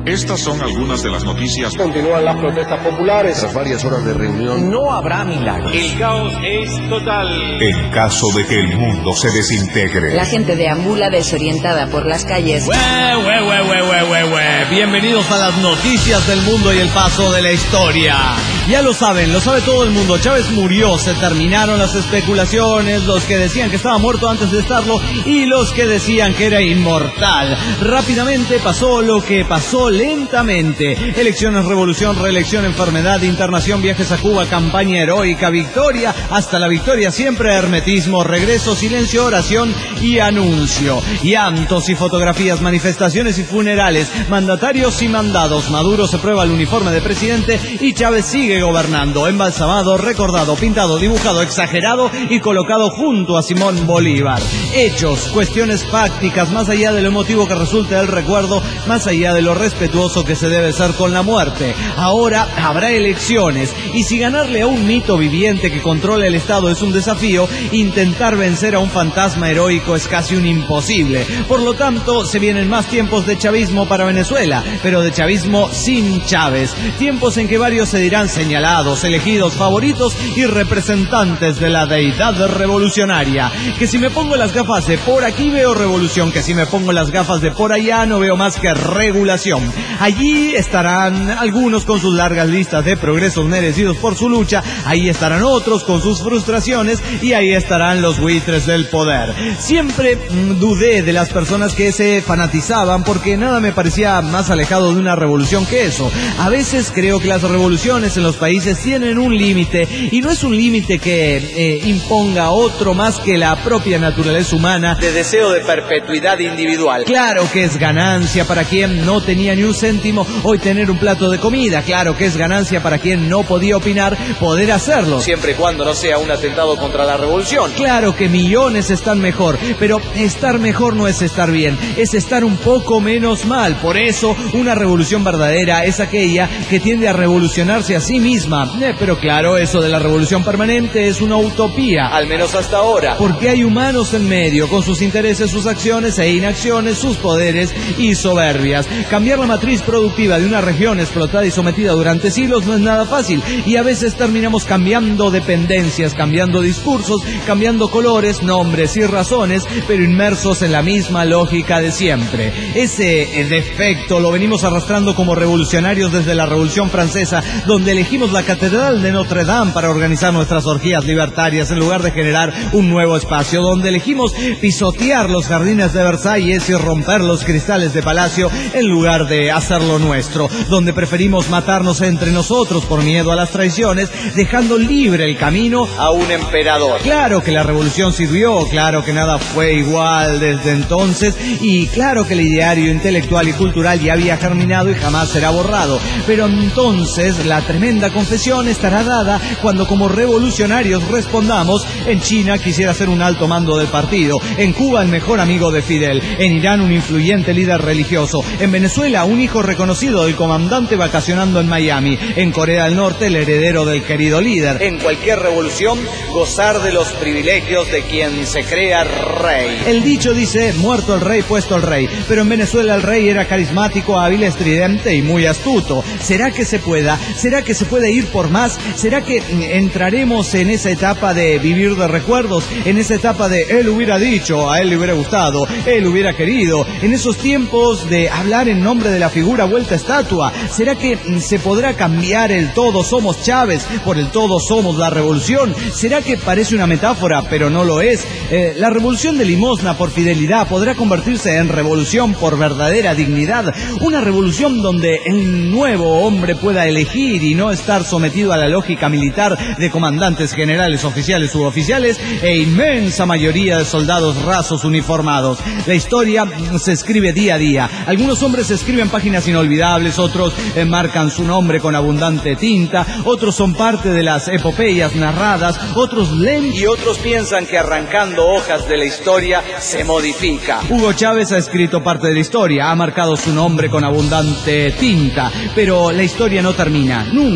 Estas son algunas de las noticias. Continúan las protestas populares. Tras varias horas de reunión, no habrá milagros. El caos es total. En caso de que el mundo se desintegre. La gente deambula desorientada por las calles. Bienvenidos a las noticias del mundo y el paso de la historia. Ya lo saben, lo sabe todo el mundo. Chávez murió, se terminaron las especulaciones, los que decían que estaba muerto antes de estarlo y los que decían que era inmortal. Rápidamente pasó lo que pasó lentamente. Elecciones, revolución, reelección, enfermedad, internación, viajes a Cuba, campaña heroica, victoria, hasta la victoria siempre, hermetismo, regreso, silencio, oración y anuncio. Llantos y fotografías, manifestaciones y funerales, mandatarios y mandados. Maduro se prueba el uniforme de presidente y Chávez sigue gobernando, embalsamado, recordado, pintado, dibujado, exagerado y colocado junto a Simón Bolívar. Hechos, cuestiones fácticas, más allá de lo emotivo que resulte del recuerdo, más allá de lo respetuoso que se debe ser con la muerte. Ahora habrá elecciones y si ganarle a un mito viviente que controla el Estado es un desafío, intentar vencer a un fantasma heroico es casi un imposible. Por lo tanto, se vienen más tiempos de chavismo para Venezuela, pero de chavismo sin Chávez. Tiempos en que varios se dirán señalados, elegidos, favoritos y representantes de la deidad revolucionaria. Que si me pongo las gafas de por aquí veo revolución, que si me pongo las gafas de por allá no veo más que regulación. Allí estarán algunos con sus largas listas de progresos merecidos por su lucha, ahí estarán otros con sus frustraciones y ahí estarán los buitres del poder. Siempre dudé de las personas que se fanatizaban porque nada me parecía más alejado de una revolución que eso. A veces creo que las revoluciones en los países tienen un límite y no es un límite que imponga otro más que la propia naturaleza humana de deseo de perpetuidad individual. Claro que es ganancia para quien no tenía ni un céntimo hoy tener un plato de comida, claro que es ganancia para quien no podía opinar poder hacerlo, siempre y cuando no sea un atentado contra la revolución. Claro que millones están mejor, pero estar mejor no es estar bien, es estar un poco menos mal. Por eso una revolución verdadera es aquella que tiende a revolucionarse a sí misma. Pero claro, eso de la revolución permanente es una utopía, al menos hasta ahora, porque hay humanos en medio, con sus intereses, sus acciones e inacciones, sus poderes y soberbias. Cambiar la matriz productiva de una región explotada y sometida durante siglos no es nada fácil, y a veces terminamos cambiando dependencias, cambiando discursos, cambiando colores, nombres y razones, pero inmersos en la misma lógica de siempre. Ese defecto lo venimos arrastrando como revolucionarios desde la Revolución Francesa, donde elegimos la Catedral de Notre Dame para organizar nuestras orgías libertarias en lugar de generar un nuevo espacio, donde elegimos pisotear los jardines de Versalles y romper los cristales de Palacio en lugar de hacerlo nuestro, donde preferimos matarnos entre nosotros por miedo a las traiciones, dejando libre el camino a un emperador. Claro que la revolución sirvió, claro que nada fue igual desde entonces, y claro que el ideario intelectual y cultural ya había germinado y jamás será borrado, pero entonces la tremenda confesión estará dada cuando como revolucionarios respondamos: en China quisiera ser un alto mando del partido, en Cuba el mejor amigo de Fidel, en Irán un influyente líder religioso, en Venezuela un hijo reconocido del comandante vacacionando en Miami, en Corea del Norte el heredero del querido líder. En cualquier revolución, gozar de los privilegios de quien se crea rey. El dicho dice: muerto el rey, puesto el rey, pero en Venezuela el rey era carismático, hábil, estridente y muy astuto. ¿Será que se pueda? ¿Será que se puede ir por más? ¿Será que entraremos en esa etapa de vivir de recuerdos? En esa etapa de él hubiera dicho, a él le hubiera gustado, él hubiera querido, en esos tiempos de hablar en nombre de la figura vuelta estatua. ¿Será que se podrá cambiar el todos somos Chávez por el todos somos la revolución? ¿Será que parece una metáfora, pero no lo es? La revolución de limosna por fidelidad podrá convertirse en revolución por verdadera dignidad, una revolución donde el nuevo hombre pueda elegir y no estar sometido a la lógica militar de comandantes generales, oficiales, suboficiales e inmensa mayoría de soldados rasos uniformados. La historia se escribe día a día. Algunos hombres escriben páginas inolvidables, otros marcan su nombre con abundante tinta, otros son parte de las epopeyas narradas, otros leen y otros piensan que arrancando hojas de la historia se modifica. Hugo Chávez ha escrito parte de la historia, ha marcado su nombre con abundante tinta, pero la historia no termina, nunca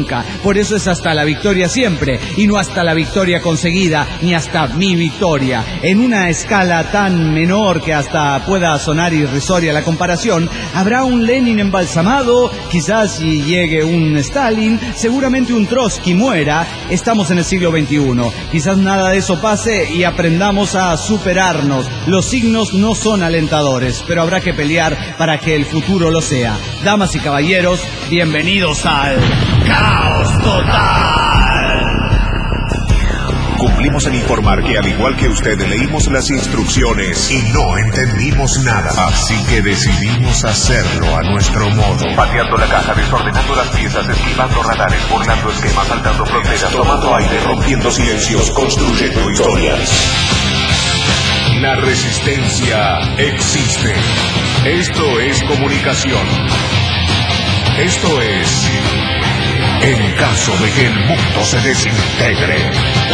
nunca. Por eso es hasta la victoria siempre, y no hasta la victoria conseguida, ni hasta mi victoria. En una escala tan menor que hasta pueda sonar irrisoria la comparación, habrá un Lenin embalsamado, quizás si llegue un Stalin, seguramente un Trotsky muera. Estamos en el siglo XXI. Quizás nada de eso pase y aprendamos a superarnos. Los signos no son alentadores, pero habrá que pelear para que el futuro lo sea. Damas y caballeros, bienvenidos al Caos Total. Cumplimos en informar que al igual que usted leímos las instrucciones y no entendimos nada. Así que decidimos hacerlo a nuestro modo. Pateando la caja, desordenando las piezas, esquivando radares, burlando esquemas, saltando fronteras, tomando aire, rompiendo silencios, construyendo historias. La resistencia existe. Esto es comunicación. Esto es... en caso de que el mundo se desintegre.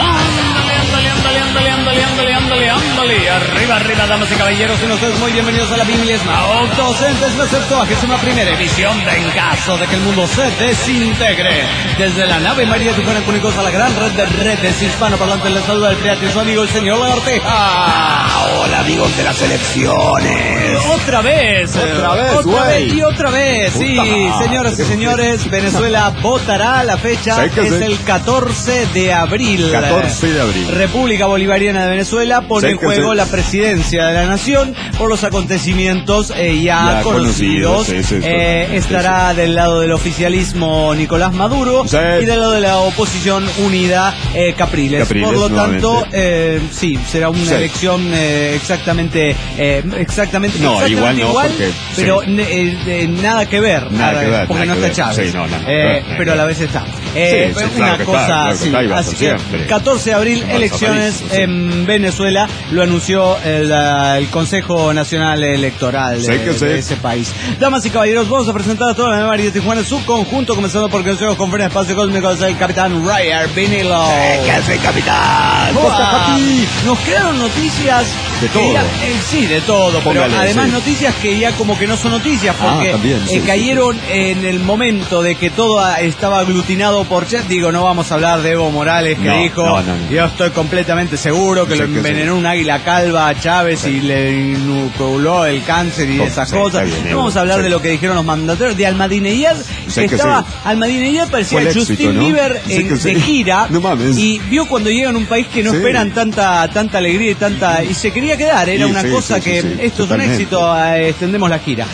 Ándale. Arriba, damas y caballeros, y ustedes muy bienvenidos a la milésima octocentésima septuagésima primera emisión de En caso de que el mundo se desintegre. Desde la nave María Tijuana Cúnicos a la gran red de redes hispanoparlantes, les saluda el Priati, su amigo el señor Lagarteja. Hola, amigos de las elecciones. Otra vez, sí, señoras y señores, Venezuela votará. La fecha es el 14 de abril. 14 de abril. República Bolivariana de Venezuela pone en juego la presidencia de la nación por los acontecimientos ya conocidos. Estará del lado del oficialismo Nicolás Maduro y del lado de la oposición unida Capriles. Por lo tanto, sí, será una elección exactamente igual, pero nada que ver, porque no está Chávez, pero a la vez está. Una cosa así. Así que 14 de abril, elecciones en Venezuela, lo anunció el Consejo Nacional Electoral de ese país. Damas y caballeros, vamos a presentar a toda la María de Tijuana en su conjunto, comenzando por Consejo Conferencia Espacio Cósmico, el capitán Ryer Vinilo. ¿Qué hace, capitán? Nos quedaron noticias de todo. Sí, de todo, Póngale, pero además noticias que ya como que no son noticias, porque cayeron en el momento de que todo estaba aglutinado por Chet. Digo, no vamos a hablar de Evo Morales, que dijo, yo estoy completamente seguro que lo envenenó un águila calva a Chávez y le inoculó el cáncer y esas cosas. No vamos a hablar de lo que dijeron los mandatarios de Ahmadinejad. Ahmadinejad parecía Justin Bieber de gira, y vio cuando llegan a un país que no esperan tanta alegría y se quería quedar. Era una cosa que esto es un éxito, extendemos la gira.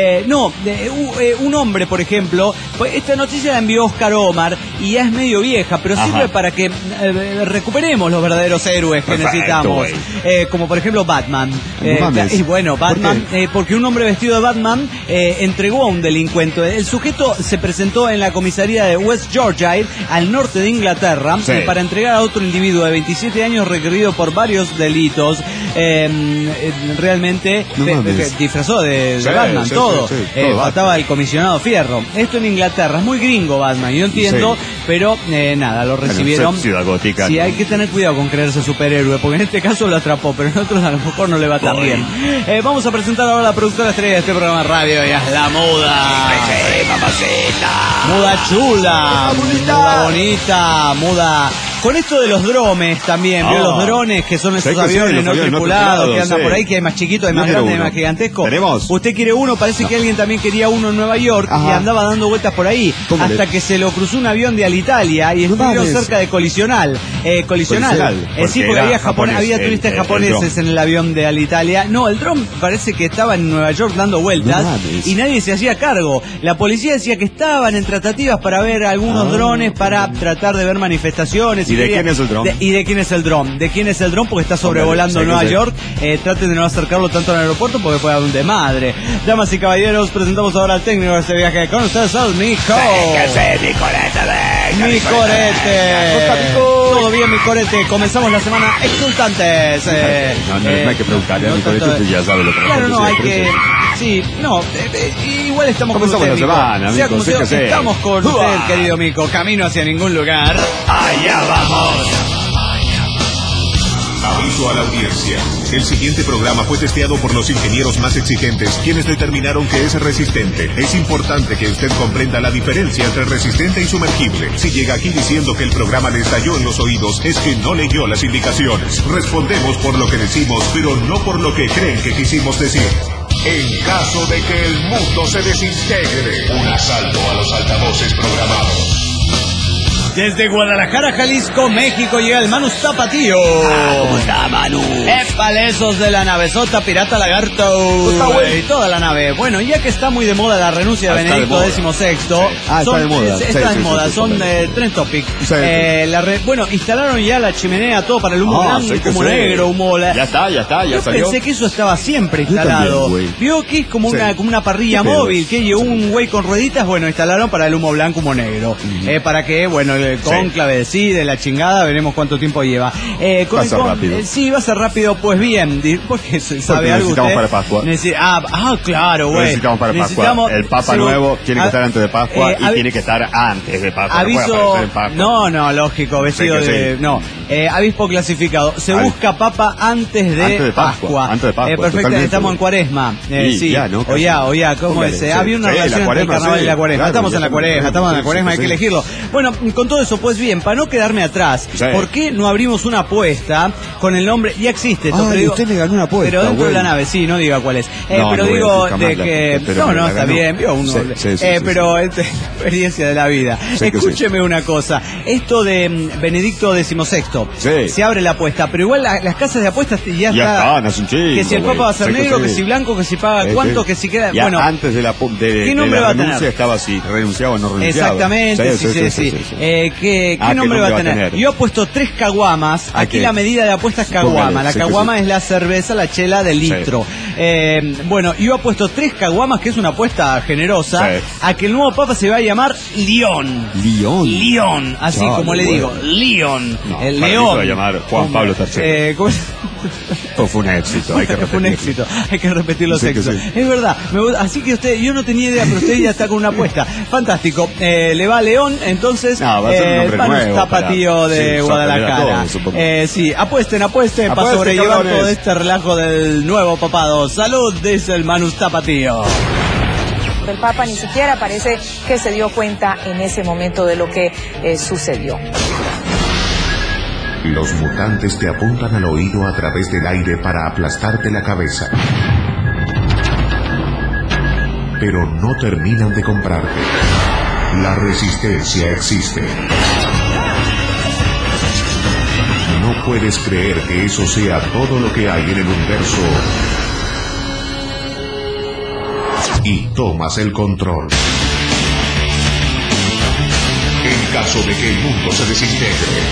Un hombre, por ejemplo, esta noticia la envió Oscar Omar y ya es medio vieja, pero sirve para que recuperemos los verdaderos héroes que necesitamos, como por ejemplo Batman. Batman, porque un hombre vestido de Batman entregó a un delincuente. El sujeto se presentó en la comisaría de West Yorkshire, al norte de Inglaterra, para entregar a otro individuo de 27 años requerido por varios delitos. Realmente disfrazó de Batman, todo. Estaba el comisionado Fierro. Esto en Inglaterra, es muy gringo Batman, yo entiendo, pero nada, lo recibieron. Sí, hay que tener cuidado con creerse superhéroe, porque en este caso lo atrapó, pero en otros a lo mejor no le va tan bien. Vamos a presentar ahora a la productora estrella de este programa de radio, ella es la Muda. Muda chula, muda bonita, muda... Con esto de los drones también, ¿vio los drones que son esos aviones no tripulados que andan por ahí, que hay más chiquitos, hay más grandes, hay más gigantescos? Usted quiere uno, parece que alguien también quería uno en Nueva York y andaba dando vueltas por ahí, hasta que se lo cruzó un avión de Alitalia y estuvieron cerca de colisional. Sí, porque había turistas japoneses en el avión de Alitalia. No, el dron parece que estaba en Nueva York dando vueltas y nadie se hacía cargo. La policía decía que estaban en tratativas para ver algunos drones para tratar de ver manifestaciones. ¿Y de quién es el dron? ¿De quién es el dron? ¿De quién es el dron? Porque está sobrevolando Nueva York. Traten de no acercarlo tanto al aeropuerto porque puede haber un desmadre. Damas y caballeros, presentamos ahora al técnico de este viaje. Con ustedes, el Mico. Mi corete. Todo bien, mi corete. Comenzamos la semana exultantes. No hay que preguntarle a mi corete, ya sabe lo que claro, no hay que... Sí, no, igual estamos con usted, Mico. Sea como sea, estamos con usted, querido Mico. Camino hacia ningún lugar. Allá vamos. Aviso a la audiencia. El siguiente programa fue testeado por los ingenieros más exigentes, quienes determinaron que es resistente. Es importante que usted comprenda la diferencia entre resistente y sumergible. Si llega aquí diciendo que el programa le estalló en los oídos, es que no leyó las indicaciones. Respondemos por lo que decimos, pero no por lo que creen que quisimos decir. En caso de que el mundo se desintegre, un asalto a los altavoces programados. Desde Guadalajara, Jalisco, México, llega el Manu Tapatío. ¿Cómo está, Manu? Épalesos de la navezota Pirata Lagarto. Y toda la nave. Bueno, ya que está muy de moda la renuncia de Benedicto XVI. Está de moda. Está de moda, son trend topic. Sí. Bueno, instalaron ya la chimenea, todo para el humo blanco, humo negro, humo... Ya Yo salió. pensé que eso estaba siempre instalado. También, vio que es como una parrilla móvil, que llegó un güey con rueditas, bueno, instalaron para el humo blanco, humo negro. Para que, bueno, el cónclave decide, la chingada, veremos cuánto tiempo lleva. Va a ser rápido. Sí, va a ser rápido, pues bien, porque sabe algo usted. Necesitamos para Pascua. Claro, güey. Necesitamos para Pascua. El Papa nuevo tiene que estar antes de Pascua y tiene que estar antes de Pascua. Aviso, no, lógico, vestido sí, de... sí. No, avispo clasificado. Se busca papa antes de Pascua. Antes de Pascua. Perfecto, estamos en Cuaresma. Sí, ya, ¿no? o ya, ¿cómo es? Había una relación entre el carnaval y la Cuaresma. Estamos en la Cuaresma, hay que elegirlo. Bueno, con todo eso, pues bien, para no quedarme atrás, ¿por qué no abrimos una apuesta con el nombre? Ya existe esto, pero digo, usted le ganó una apuesta. Pero dentro de la nave, sí, no diga cuál es. Pero digo de que... No, está bien, vio uno. Pero es experiencia de la vida. Escúcheme una cosa, esto de Benedicto XVI, se abre la apuesta, pero igual las casas de apuestas ya están, hace un chingo, que si el Papa va a ser negro, que si blanco, que si paga cuánto, que si queda... Ya Bueno, antes de la ¿qué nombre va a tener? Estaba así, renunciado o no renunciado. Exactamente, sí. ¿Qué nombre va a tener? Yo he puesto 3 caguamas, aquí la medida de apuesta es caguama, la caguama es la cerveza, la chela de litro. Bueno, yo he puesto 3 caguamas, que es una apuesta generosa, a que el nuevo Papa se va a llamar León. León, así como le digo, León. El León. Se va a llamar Juan Pablo III. Fue un éxito, hay que repetirlo. Fue un éxito, hay que repetir los éxitos. Es verdad, así que yo no tenía idea, pero usted ya está con una apuesta. Fantástico, le va a León, entonces, va a ser un nombre nuevo Tapatío de Guadalajara. Sí, apuesten, para sobrellevar todo este relajo del nuevo papado. Salud, dice el Manu Tapatío. El Papa ni siquiera parece que se dio cuenta en ese momento de lo que sucedió. Los mutantes te apuntan al oído a través del aire para aplastarte la cabeza. Pero no terminan de comprarte. La resistencia existe. No puedes creer que eso sea todo lo que hay en el universo. Y tomas el control. En caso de que el mundo se desintegre.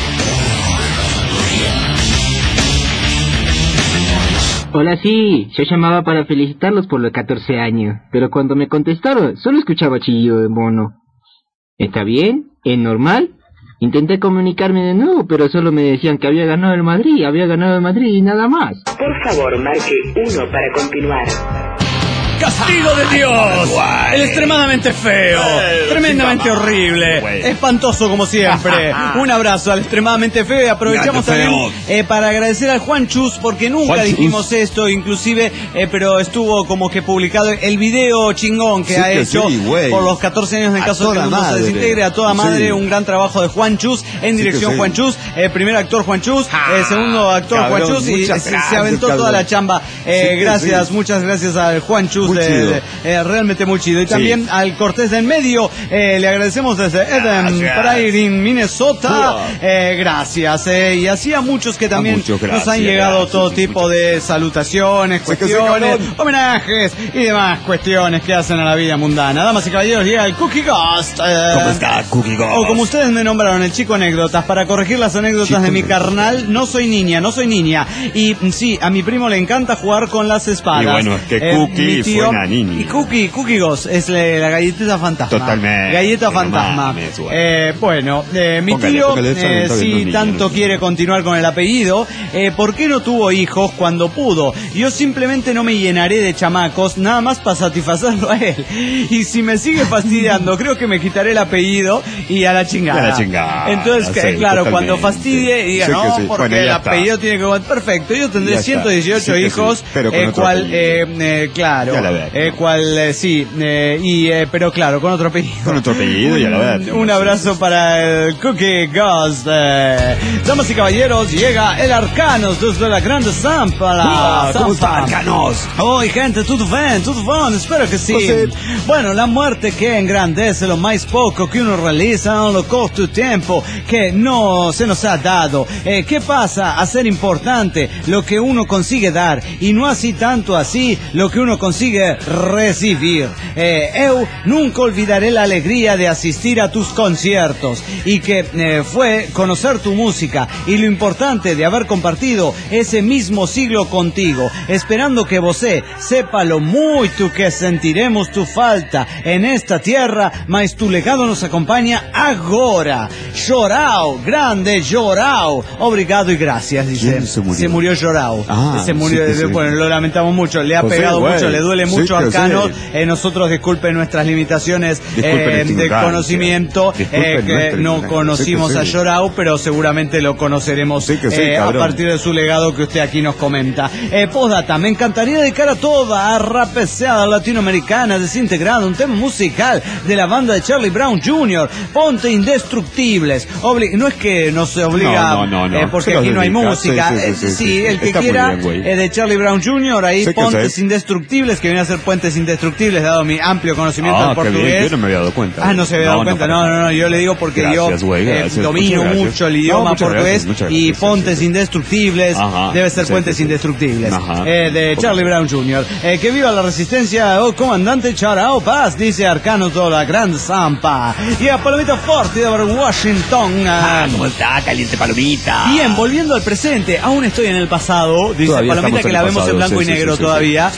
Hola, sí, yo llamaba para felicitarlos por los 14 años, pero cuando me contestaron solo escuchaba chillido de mono. ¿Está bien? ¿Es normal? Intenté comunicarme de nuevo, pero solo me decían que había ganado el Madrid y nada más. Por favor, marque 1 para continuar. ¡Castigo de Dios! El extremadamente feo, tremendamente horrible, espantoso como siempre. Un abrazo al extremadamente feo y aprovechamos también para agradecer al Juan Chus, porque nunca dijimos esto, inclusive, pero estuvo como que publicado el video chingón que ha hecho por los 14 años en caso de que el mundo se desintegre. A toda madre, un gran trabajo de Juan Chus, en dirección Juan Chus, primer actor Juan Chus, segundo actor Juan Chus, y se aventó toda la chamba. Muchas gracias al Juan Chus. Realmente muy chido. Y también al Cortés de en medio, le agradecemos desde Eden Prairie, Minnesota. Gracias. Y así a muchos que también nos han llegado todo tipo de salutaciones, cuestiones, homenajes y demás cuestiones que hacen a la vida mundana. Damas y caballeros, llega el Cookie Ghost. ¿Cómo está, Cookie Ghost? O como ustedes me nombraron, el chico anécdotas. Para corregir las anécdotas de mi carnal, no soy niña. Y sí, a mi primo le encanta jugar con las espadas. Y bueno, es que Cookie tío. Niña. Y Cookie Ghost es la galletita fantasma. Totalmente. Galleta fantasma. Bueno, mi tío, si tanto quiere continuar con el apellido, ¿por qué no tuvo hijos cuando pudo? Yo simplemente no me llenaré de chamacos, nada más para satisfacerlo a él. Y si me sigue fastidiando, creo que me quitaré el apellido y a la chingada. Entonces, claro, totalmente. Cuando fastidie, diga, sí, no, sí. Porque bueno, el apellido tiene que... Perfecto, yo tendré 118 hijos, pero pero claro, con otro apellido. Con otro apellido, ya la verdad. Un abrazo para el Cookie Ghost. Damas y caballeros, llega el Arcanos desde la Grande Zampa. ¿Cómo está, Arcanos? Oi, gente, tudo bem, espero que sí. Bueno, la muerte que engrandece lo más poco que uno realiza en lo corto tiempo que no se nos ha dado. ¿Qué pasa? A ser importante lo que uno consigue dar y no así tanto así lo que uno consigue recibir. Eu nunca olvidaré la alegría de asistir a tus conciertos y que fue conocer tu música y lo importante de haber compartido ese mismo siglo contigo, esperando que você sepa lo muito que sentiremos tu falta en esta tierra, mas tu legado nos acompaña agora. Jorau, grande Jorau, obrigado y gracias, dice. Se murió Jorau. Se murió, bueno, lo lamentamos mucho, le ha pegado mucho, le duele mucho a Arcanos. Nosotros disculpen nuestras limitaciones de conocimiento, que no conocimos a Jorau, pero seguramente lo conoceremos a partir de su legado que usted aquí nos comenta. Postdata, me encantaría dedicar a toda rapeseada latinoamericana desintegrada un tema musical de la banda de Charlie Brown Jr., Ponte Indestructibles. No es que nos obliga, porque aquí no hay música. Sí, el que está quiera, de Charlie Brown Jr., ahí Pontes Indestructibles, que viene a ser Puentes Indestructibles, dado mi amplio conocimiento del portugués. Yo no me había dado cuenta. No se había dado cuenta. No, yo le digo porque gracias, yo domino mucho el idioma portugués, y Pontes Indestructibles debe ser Puentes Indestructibles. De Charlie Brown Jr. Que viva la resistencia, comandante Charao Paz, dice Arcanos de la Grande Zampa. Y a Palomita Forte de Washington. ¿Cómo está? Caliente Palomita. Bien, volviendo al presente, aún estoy en el pasado, dice todavía Palomita, que la vemos en blanco y negro todavía.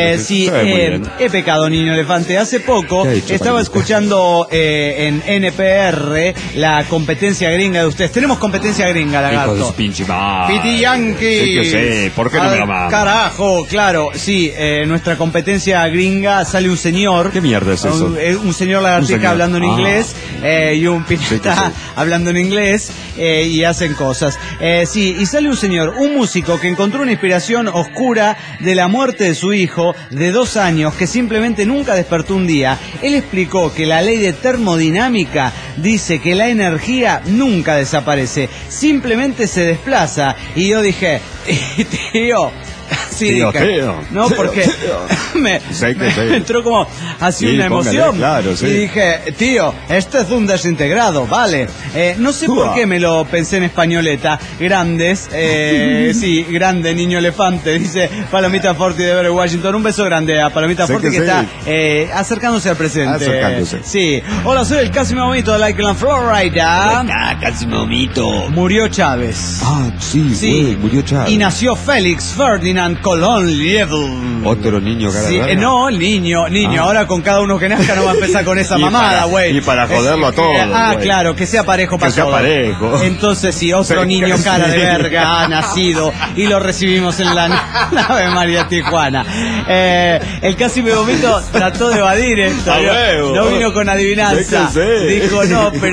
He pecado, niño elefante. Hace poco estaba escuchando en NPR la competencia gringa de ustedes. Tenemos competencia gringa, lagarto. Hijo de su pinche madre. Piti Yankee. Sí, yo sé. ¿Por qué no me la mandan? Carajo, claro. Sí, nuestra competencia gringa sale un señor. ¿Qué mierda es eso? Un señor lagartica hablando en inglés y un pirata hablando en inglés y hacen cosas. Y sale un señor, un músico que encontró una inspiración oscura de la muerte de su hijo de 2 años que simplemente nunca despertó un día. Él explicó que la ley de termodinámica dice que la energía nunca desaparece, simplemente se desplaza. Y yo dije, tío... Sí, tío. No, porque me entró como así una emoción. Claro, y dije, tío, este es un desintegrado, vale. No sé por qué me lo pensé en españoleta. Grandes, grande niño elefante, dice Palomita Forti de Washington. Un beso grande a Palomita Forti que está acercándose al presente. Sí. Hola, soy el Cásimo Momito de Lakeland, Florida. Cásimo Momito. Murió Chávez. Sí, murió Chávez. Y nació Félix Ferdinand Colón Lievel. Otro niño cara de verga. No, niño. Ahora con cada uno que nazca no va a empezar con esa mamada, güey. Y para joderlo a todos. Claro, que sea parejo para todos. Parejo. Entonces, si otro niño cara de verga ha nacido y lo recibimos en la nave María Tijuana. El casi me vomito trató de evadir esto. No vino con adivinanza. Dijo,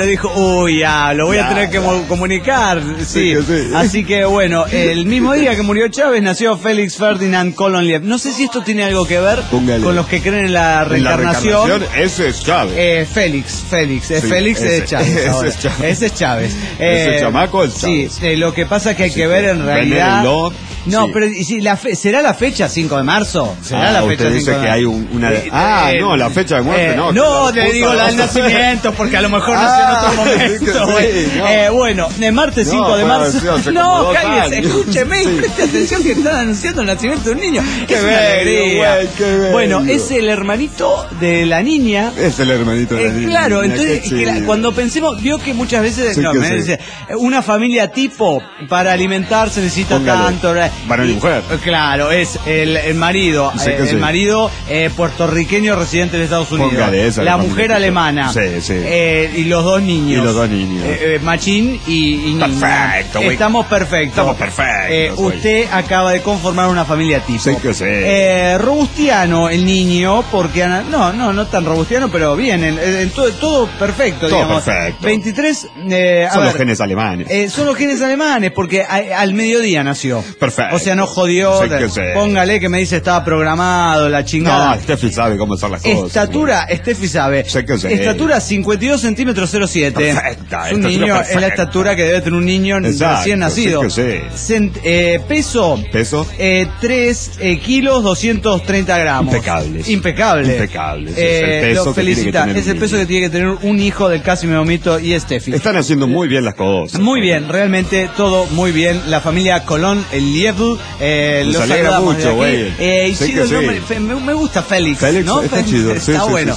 lo voy a tener que comunicar. Sí. Así que bueno, el mismo día que murió Chávez nació Félix Ferdinand Colón Liev. No sé si esto tiene algo que ver con los que creen en la reencarnación. Ese es Chávez. Félix. Félix es Chávez. Ese es Chávez. Ese chamaco es Chávez. Sí, lo que pasa es que hay que ver en realidad. No, pero ¿será la fecha 5 de marzo? ¿Será la fecha 5 de marzo? Usted dice que hay una... no, la fecha de muerte no. No, le digo la del nacimiento, porque a lo mejor nació en otro momento. Bueno, martes 5 de marzo... No, cállese, escúcheme, preste atención que están anunciando el nacimiento de un niño. ¡Qué alegría! Bueno, es el hermanito de la niña. Es el hermanito de la niña. Claro, entonces, cuando pensemos, vio que muchas veces... me dice, una familia tipo, para alimentarse necesita tanto... varón y mujer. Claro, es el marido, el marido puertorriqueño residente en Estados Unidos. La mujer alemana. Sí. Y los dos niños. Machín y niña. Perfecto, güey. Estamos perfectos. Usted acaba de conformar una familia tipo. Sí que sí. Robustiano el niño, porque no tan robustiano, pero bien, todo perfecto, todo digamos. Perfecto. 23 son los genes alemanes. Son los genes alemanes, porque al mediodía nació. Perfecto. O sea, no jodió. Póngale que me dice estaba programado, la chingada. No, Steffi sabe cómo son las cosas. Estatura, Steffi sabe. Estatura 52 centímetros 07. Perfecta. Es un niño, es la estatura que debe tener un niño recién nacido. Peso 3 kilos 230 gramos. Impecable. Lo felicita. Es el peso que tiene que tener un hijo del Casi Me Vomito y Steffi. Están haciendo muy bien las cosas. Muy bien, realmente todo muy bien. La familia Colón, el Liebl, los alegra mucho, güey. Me gusta Félix, ¿no? Está chido. Está bueno.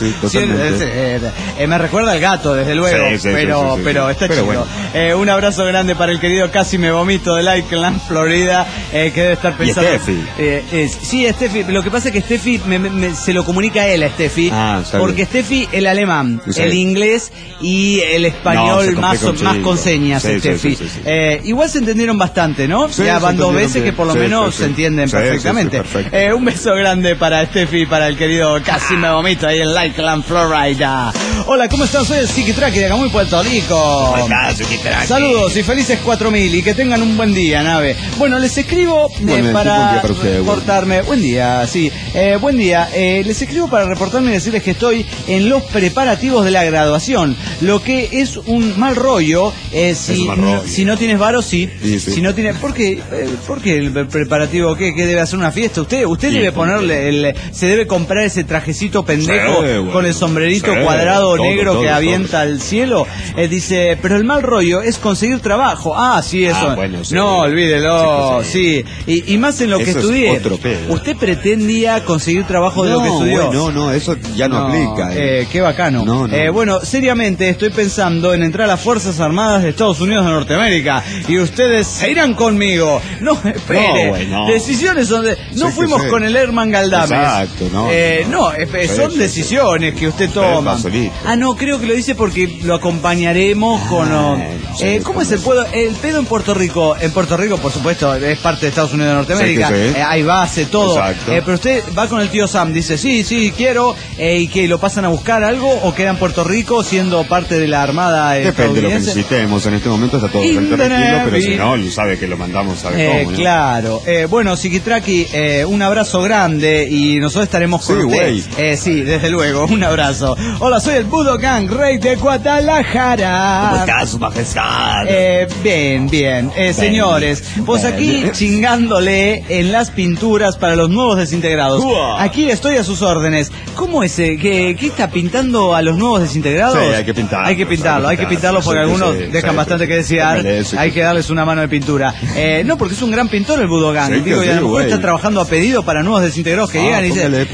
Me recuerda al gato, desde luego, pero está chido. Bueno. Un abrazo grande para el querido Casi Me Vomito de Lakeland, Florida, que debe estar pensando. Y sí, Steffi. Lo que pasa es que Steffi se lo comunica a él, a Steffi, porque Steffi el alemán, el inglés y el español más con señas, Steffi. Igual se entendieron bastante, ¿no? Ya van 2 veces que por lo menos se entienden perfectamente. Un beso grande para Steffi, para el querido Casi Me Vomito ahí en Lakeland, Florida. Hola, ¿cómo están? Soy el Psiquitraqui de Camuy, Puerto Rico. ¿Cómo estás, Psiquitraqui? Saludos y felices 4000 y que tengan un buen día, nave. Bueno, les escribo para reportarme. Buen día, sí. Buen día. Les escribo para reportarme y decirles que estoy en los preparativos de la graduación. Lo que es un mal rollo. Si no tienes varo, sí. Si no tienes, ¿por qué el preparativo? ¿Qué debe hacer una fiesta? Usted debe ponerle se debe comprar ese trajecito pendejo con el sombrerito cuadrado negro que avienta al cielo. Dice, pero el mal rollo es conseguir trabajo. Sí, eso. No, olvídelo. Sí. Y más en lo que estudié. ¿Usted pretendía conseguir trabajo de lo que estudió? No, eso ya no aplica. Qué bacano. Bueno, seriamente estoy pensando en entrar a las Fuerzas Armadas de Estados Unidos de Norteamérica y ustedes se irán conmigo. No, espere. Decisiones donde no fuimos con el Herman Galdames. Exacto, son decisiones que usted toma. No, creo que lo dice porque lo acompañaremos con... ¿Cómo es el pedo en Puerto Rico? En Puerto Rico, por supuesto, es parte de Estados Unidos de Norteamérica. Hay base, todo. Pero usted va con el tío Sam, dice, sí, quiero, y que lo pasan a buscar algo o queda en Puerto Rico siendo parte de la Armada Depende de lo que necesitemos. En este momento está todo tranquilo, pero si no, sabe que lo mandamos, sabe cómo, ¿no? Claro. Bueno, Psiquitraqui, un abrazo grande y nosotros estaremos con usted. Sí, desde luego, un abrazo. Hola, soy el Budo Gang, rey de Guadalajara. ¿Cómo estás, su majestad? Bien. Señores, pues aquí chingándole en las pinturas para los nuevos desintegrados. Aquí estoy a sus órdenes. ¿Cómo es? ¿Qué está pintando a los nuevos desintegrados? Sí, hay que pintarlo. Hay que pintarlo porque algunos dejan bastante que desear. Hay que darles una mano de pintura. No, porque es un gran pintor el Budo Gang. Digo, y a lo mejor está trabajando a pedido para nuevos desintegrados que llegan y dicen,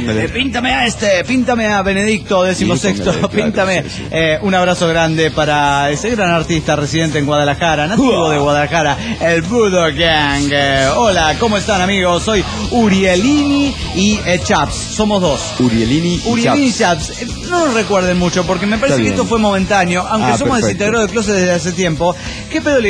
píntame a Benedicto XVI, píntame. Un abrazo grande para ese gran artista residente en Guadalajara, nativo de Guadalajara, el Budo Gang. Hola, ¿cómo están, amigos? Soy Urielini y Chaps. Somos dos. Urielini y Chaps. No nos recuerden mucho porque me parece que esto fue momentáneo, aunque somos desintegrados de Closet desde hace tiempo. ¿Qué pedo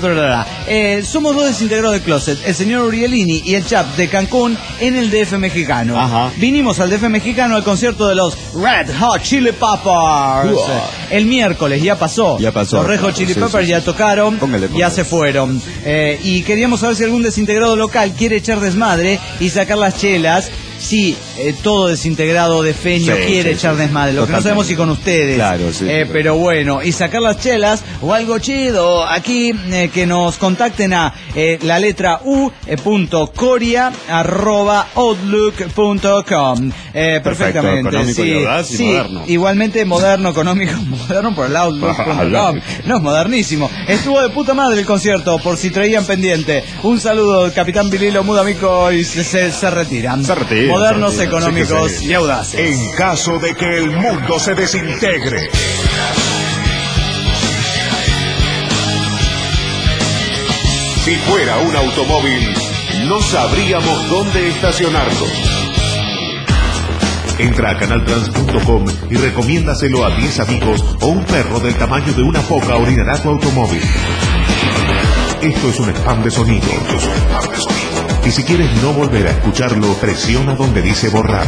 le somos dos desintegrados de Closet, el señor Urielini y el Chaps de Cancún en el DF mexicano. Vinimos al DF mexicano al concierto de los Red Hot Chili Peppers. El miércoles ya pasó. Los Red Hot Chili Peppers ya tocaron, ya se fueron. Y queríamos saber si algún desintegrado local quiere echar desmadre y sacar las chelas. Sí, todo desintegrado de Feño quiere echar desmadre. Lo que no sabemos si con ustedes. Pero bueno, y sacar las chelas o algo chido. Aquí que nos contacten a la letra u.coria@outlook.com. Perfectamente. Sí, moderno. Igualmente moderno, económico, moderno por el outlook.com. No, es modernísimo. Estuvo de puta madre el concierto, por si traían pendiente. Un saludo, Capitán Bililo Mudamico, y se retiran. Modernos, económicos y audaces. En caso de que el mundo se desintegre. Si fuera un automóvil, no sabríamos dónde estacionarnos. Entra a canaltrans.com y recomiéndaselo a 10 amigos o un perro del tamaño de una foca orinará tu automóvil. Esto es un spam de sonido. Y si quieres no volver a escucharlo, presiona donde dice borrar.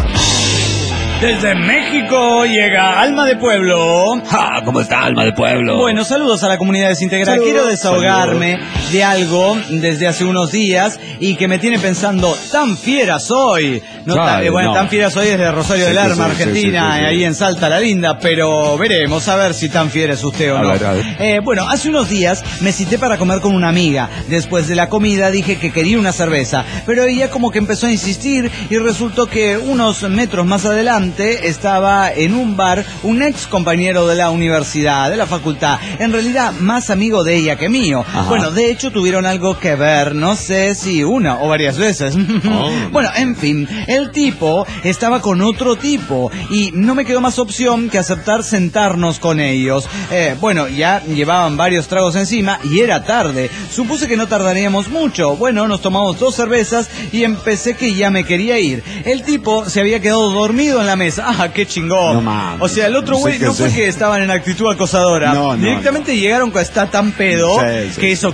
Desde México llega Alma de Pueblo. ¡Ja! ¿Cómo está, Alma de Pueblo? Bueno, saludos a la comunidad desintegrada. Quiero desahogarme de algo desde hace unos días y que me tiene pensando, tan fiera soy. Tan fiera soy desde Rosario del Arma, Argentina, ahí en Salta la Linda, pero veremos a ver si tan fiera es usted o no. A ver. Bueno, hace unos días me cité para comer con una amiga. Después de la comida dije que quería una cerveza, pero ella como que empezó a insistir y resultó que unos metros más adelante estaba en un bar un ex compañero de la universidad, de la facultad, en realidad más amigo de ella que mío. Ajá. Bueno, de hecho tuvieron algo que ver, no sé si una o varias veces. Bueno, en fin, el tipo estaba con otro tipo y no me quedó más opción que aceptar sentarnos con ellos. Bueno, ya llevaban varios tragos encima y era tarde. Supuse que no tardaríamos mucho. Bueno, nos tomamos 2 cervezas y empecé que ya me quería ir. El tipo se había quedado dormido en la mesa. ¡Ah, qué chingón! No, o sea, el otro güey no fue que estaban en actitud acosadora. Directamente llegaron con está tan pedo que hizo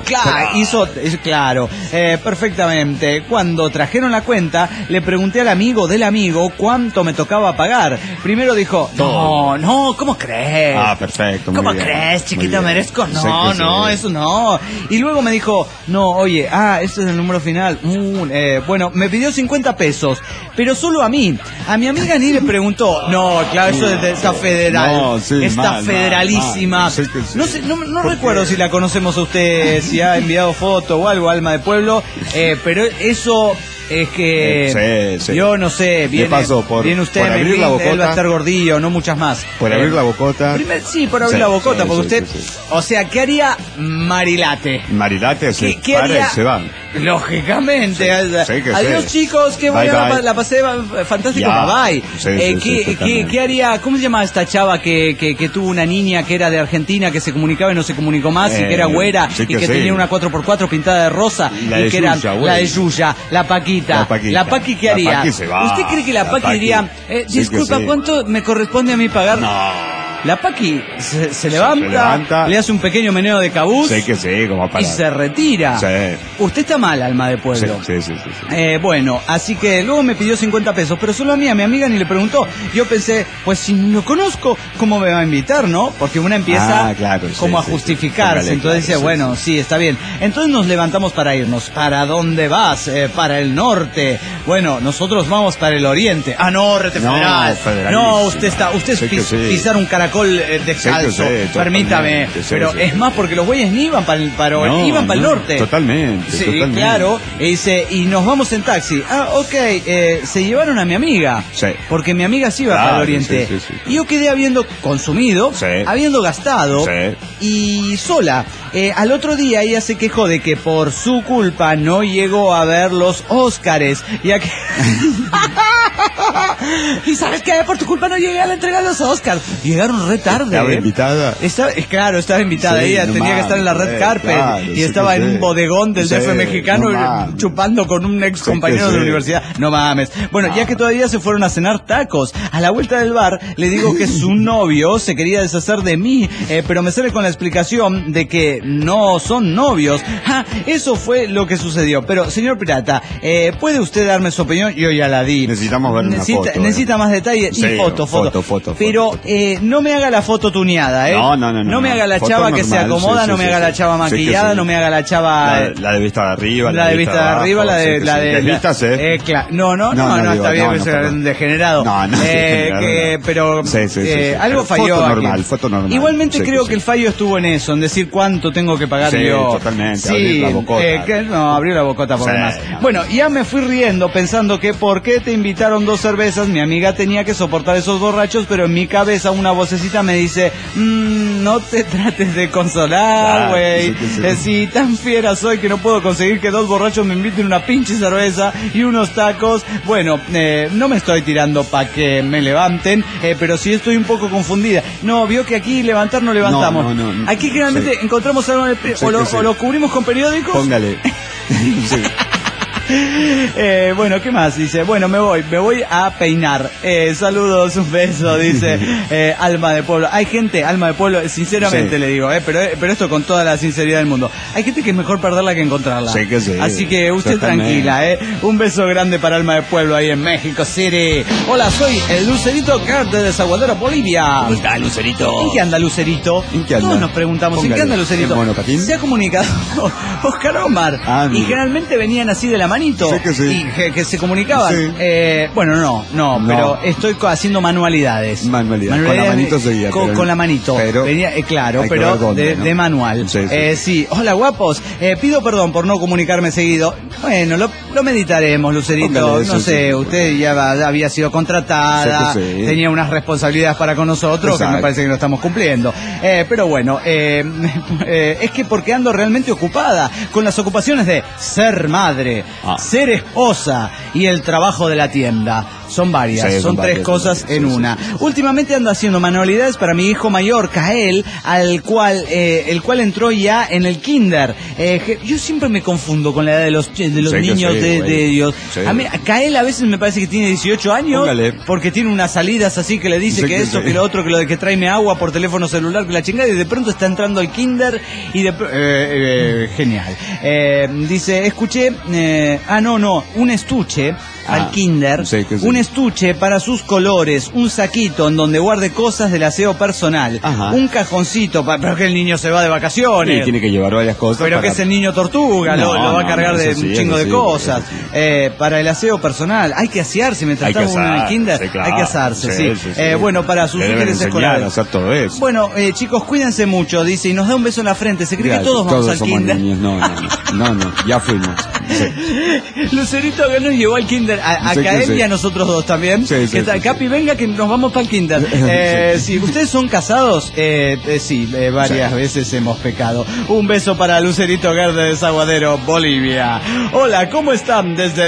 claro, perfectamente. Cuando trajeron la cuenta, le pregunté al amigo del amigo cuánto me tocaba pagar. Primero dijo, no, ¿cómo crees? Ah, perfecto. ¿Cómo crees, chiquita? Merezco. No, eso no. Y luego me dijo, oye, este es el número final. Bueno, me pidió 50 pesos, pero solo a mí. A mi amiga ni le preguntó. No, claro, eso está federal. Está federalísima. No sé, no recuerdo si la conocemos a usted, si ha enviado foto o algo, Alma de Pueblo, pero eso es que yo no sé, viene usted, por abrir la bocota, él va a estar gordillo, no muchas más. Por abrir la bocota. Por abrir la bocota, porque usted, o sea, ¿qué haría Marilate? Marilate ¿Qué haría? Se va. Lógicamente. Adiós, chicos, qué buena, la pasé fantástico, bye. ¿Qué haría? ¿Cómo se llama esta chava que tuvo una niña que era de Argentina, que se comunicaba y no se comunicó más, y que era güera, y que tenía una 4x4 pintada de rosa, y que era la de Yuya, la Paquita. La Paqui, ¿qué haría? ¿Usted cree que la Paqui diría, disculpa, ¿cuánto me corresponde a mí pagar? No. La Paqui se levanta, le hace un pequeño meneo de cabuz y se retira. Usted está mal, Alma de Pueblo. Sí. Bueno, así que luego me pidió 50 pesos, pero solo a mí, a mi amiga ni le preguntó. Yo pensé, pues si no lo conozco, ¿cómo me va a invitar, no? Porque una empieza a justificarse. Entonces dice, bueno, sí, está bien. Entonces nos levantamos para irnos. ¿Para dónde vas? Para el norte. Bueno, nosotros vamos para el oriente. Norte federal. No, usted es pisar un caracol descalzo, permítame, pero es más porque los güeyes ni iban para el norte. Totalmente. Claro, y nos vamos en taxi. Se llevaron a mi amiga, porque mi amiga sí iba para el oriente. Y yo quedé habiendo consumido, habiendo gastado, y sola. Al otro día ella se quejó de que por su culpa no llegó a ver los Óscares, ya que... ¿Y sabes qué? Por tu culpa no llegué a la entrega de los Oscars. Llegaron re tarde. ¿Estaba invitada? Estaba invitada. Ella tenía que estar en la red carpet. Y estaba en un bodegón del DF mexicano chupando con un ex compañero de la universidad. No mames. Bueno, ya que todavía se fueron a cenar tacos. A la vuelta del bar le digo que su novio se quería deshacer de mí, pero me sale con la explicación de que no son novios. Eso fue lo que sucedió. Pero, señor Pirata, ¿puede usted darme su opinión? Yo ya la di. Necesitamos ver una foto. Necesita más detalles. Foto. Pero no me haga la foto tuneada, No me haga la chava normal, que se acomoda, no me haga la chava maquillada, no me haga la chava... La de vista de arriba, la de vista de arriba, la de... vistas, No, está bien, es un degenerado. Pero algo falló aquí. Foto normal. Igualmente creo que el fallo estuvo en eso, en decir cuánto tengo que pagar yo. Totalmente, abrir la bocota. Abrir la bocota por demás. Bueno, ya me fui riendo pensando que ¿por qué te invitaron 2 cervezas? Mi amiga tenía que soportar esos borrachos, pero en mi cabeza una vocecita me dice, no te trates de consolar, güey. Si tan fiera soy que no puedo conseguir que 2 borrachos me inviten una pinche cerveza y unos tacos. Bueno, no me estoy tirando para que me levanten, pero sí estoy un poco confundida. No, vio que aquí levantar no levantamos. No. Aquí generalmente encontramos algo en el o lo cubrimos con periódicos. Póngale. Bueno, ¿qué más? Dice, bueno, me voy a peinar. Saludos, un beso, dice Alma de Pueblo. Hay gente, Alma de Pueblo, sinceramente le digo, pero esto con toda la sinceridad del mundo. Hay gente que es mejor perderla que encontrarla. Sí que sí. Así que usted tranquila, Un beso grande para Alma de Pueblo ahí en México City. Hola, soy el Lucerito Cart de Desaguadero, Bolivia. ¿Cómo está, Lucerito? ¿En qué anda Lucerito? ¿En qué anda? Todos nos preguntamos, ¿en qué anda Lucerito? ¿En monopatín? Se ha comunicado Oscar Omar. Y generalmente venían así de la manito. Sí que sí. Y que se comunicaban. Sí. Bueno, no, pero estoy haciendo manualidades. Manualidades. Con la manito seguía. Con la manito. Pero venía, claro, pero dónde, de manual. Sí. Hola, guapos. Pido perdón por no comunicarme seguido. Bueno, lo meditaremos, Lucerito. No sé, usted ya había sido contratada. Tenía unas responsabilidades para con nosotros. Exacto. Que me parece que no estamos cumpliendo. Pero bueno, es que porque ando realmente ocupada con las ocupaciones de ser madre, ser esposa y el trabajo de la tienda. Son varias, son tres cosas en una. Últimamente ando haciendo manualidades para mi hijo mayor, Kael, el cual entró ya en el kinder. Yo siempre me confundo con la edad de los niños de ellos. A mí, Kael a veces me parece que tiene 18 años, porque tiene unas salidas así que le dice que eso, que lo otro, que lo de que tráeme agua por teléfono celular, que la chingada, y de pronto está entrando al kinder y genial. Dice, escuché, un estuche al kinder, un estuche para sus colores, un saquito en donde guarde cosas del aseo personal, un cajoncito, pero que el niño se va de vacaciones. Sí, tiene que llevar varias cosas. Pero que es el niño tortuga, lo va a cargar de un chingo de cosas. Para el aseo personal, hay que asearse mientras estamos en el kinder, hay que asearse, bueno, para sus útiles escolares. Hacer todo eso. Bueno, chicos, cuídense mucho, dice, y nos da un beso en la frente. ¿Se cree que todos vamos al kinder? Niños. No, ya fuimos. Lucerito que nos llevó al kinder, a Kael y a nosotros dos también. Capi, venga que nos vamos para el kinder. Si ustedes son casados, varias veces hemos pecado. Un beso para Lucerito Verde de Desaguadero, Bolivia. Hola, ¿cómo están? Desde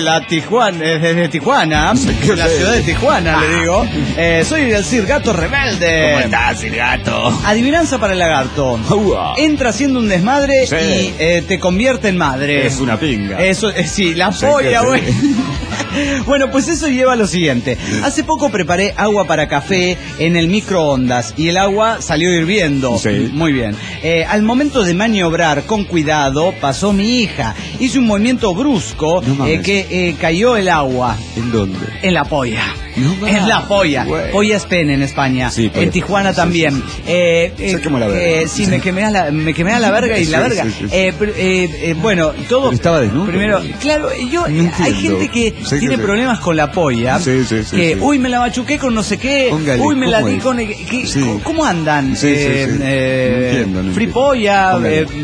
Tijuana, la ciudad de Tijuana, le digo. Soy el Sir Gato Rebelde. ¿Cómo estás, Sir Gato? Adivinanza para el lagarto. Entra haciendo un desmadre y te convierte en madre. Es una pinga. Eso, la polla, güey. Bueno, pues eso lleva a lo siguiente. Hace poco preparé agua para café en el microondas y el agua salió hirviendo. Muy bien. Al momento de maniobrar con cuidado, pasó mi hija. Hizo un movimiento brusco que cayó el agua. ¿En dónde? En la polla. En la polla. Polla es pene en España. En Tijuana también. Me quemé a la verga y la verga. Bueno, todo. ¿Estaba desnudo? Primero, claro, hay gente que tiene problemas con la polla. Uy, me la machuqué con no sé qué. Uy, me la di con. ¿Cómo andan? No entiendo. Free polla.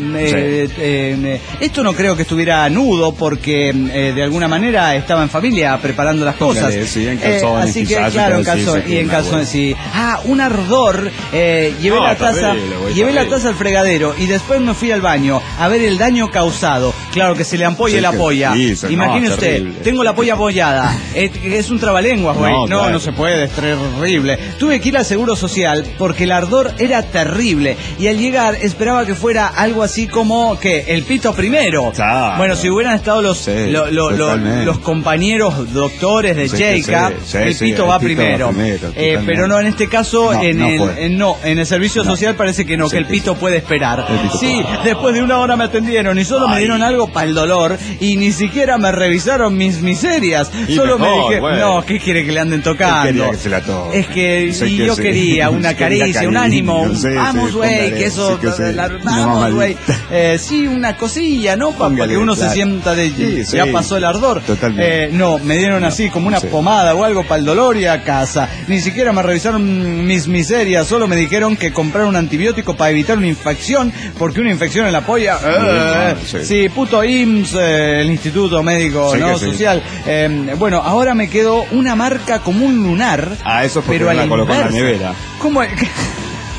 Esto no creo que estuviera nudo porque de alguna manera estaba en familia preparando las cosas. Así que, claro, en calzón. Y en calzón, sí. Un ardor. Llevé la taza al fregadero y después me fui al baño a ver el daño causado. Claro, que se le ampolle la polla. Imagine usted, tengo la polla apoyada. Es un trabalenguas, güey. No se puede, es terrible. Tuve que ir al Seguro Social porque el ardor era terrible. Y al llegar esperaba que fuera algo así como que el pito primero. Bueno, si hubieran estado los compañeros doctores de Cheika, el pito va primero. Pero no, en este caso, en el servicio social parece que no, que el pito puede esperar. Después de 1 hora me atendieron y solo me dieron algo para el dolor y ni siquiera me revisaron mis miserias. Solo me dijeron, ¿qué quiere que le anden tocando? Es que yo quería una caricia, un ánimo, vamos, güey, que eso, vamos, güey. Una cosilla, ¿no? Para que uno se sienta ya pasó el ardor. No, me dieron así como una pomada o algo para el dolor y a casa. Ni siquiera me revisaron mis miserias, solo me dijeron que comprar un antibiótico para evitar una infección, porque una infección en la polla. Puto IMSS, el Instituto Médico Social. Bueno, ahora me quedó una marca como un lunar. Eso es porque pero la colocó en la nevera. ¿Cómo?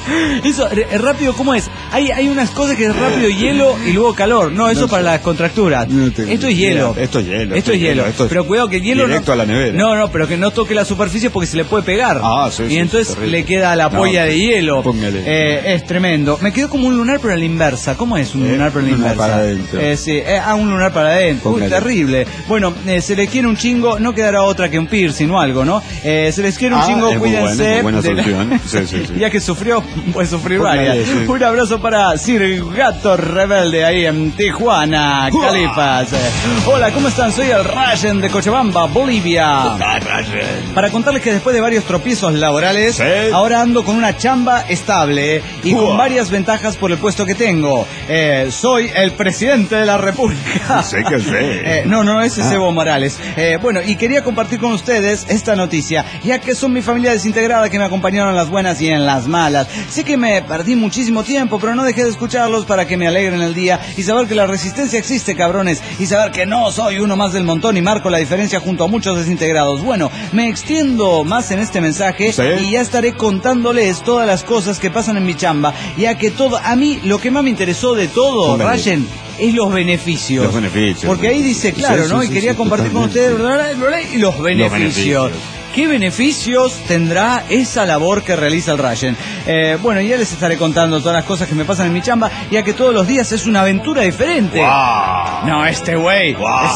Eso, rápido, ¿cómo es? Hay unas cosas que es rápido hielo y luego calor. No, eso para las contracturas. Esto es hielo. Esto es hielo. Esto es hielo. Pero cuidado que el hielo directo a la nevera. No, pero que no toque la superficie porque se le puede pegar. Sí. Y entonces le queda la polla de hielo. Es tremendo. Me quedó como un lunar pero a la inversa. ¿Cómo es un lunar pero a la inversa? Para adentro. Sí, un lunar para adentro. Uy, terrible. Bueno, se les quiere un chingo, no quedará otra que un piercing o algo, ¿no? Se les quiere un chingo, cuídense. Buena solución. Sí. Ya que sufrió, puede sufrir varias. Un abrazo para Sir Gato Rebelde ahí en Tijuana, Califas. Hola, ¿cómo están? Soy el Rayen de Cochabamba, Bolivia. Para contarles que después de varios tropiezos laborales, ahora ando con una chamba estable y con varias ventajas por el puesto que tengo. Soy el presidente de la República. Sé que sé. No, ese es Evo Morales. Bueno, y quería compartir con ustedes esta noticia, ya que son mi familia desintegrada que me acompañaron en las buenas y en las malas. Sé que me perdí muchísimo tiempo, pero no dejé de escucharlos para que me alegren el día y saber que la resistencia existe, cabrones, y saber que no soy uno más del montón y marco la diferencia junto a muchos desintegrados. Bueno, me extiendo más en este mensaje y ya estaré contándoles todas las cosas que pasan en mi chamba, ya que a mí lo que más me interesó de todo, Rayen, es los beneficios. Los beneficios. Porque ahí dice claro, ¿no? Y quería compartir con ustedes y los beneficios. ¿Qué beneficios tendrá esa labor que realiza el Rayen? Bueno, ya les estaré contando todas las cosas que me pasan en mi chamba, ya que todos los días es una aventura diferente. Wow. No, este güey.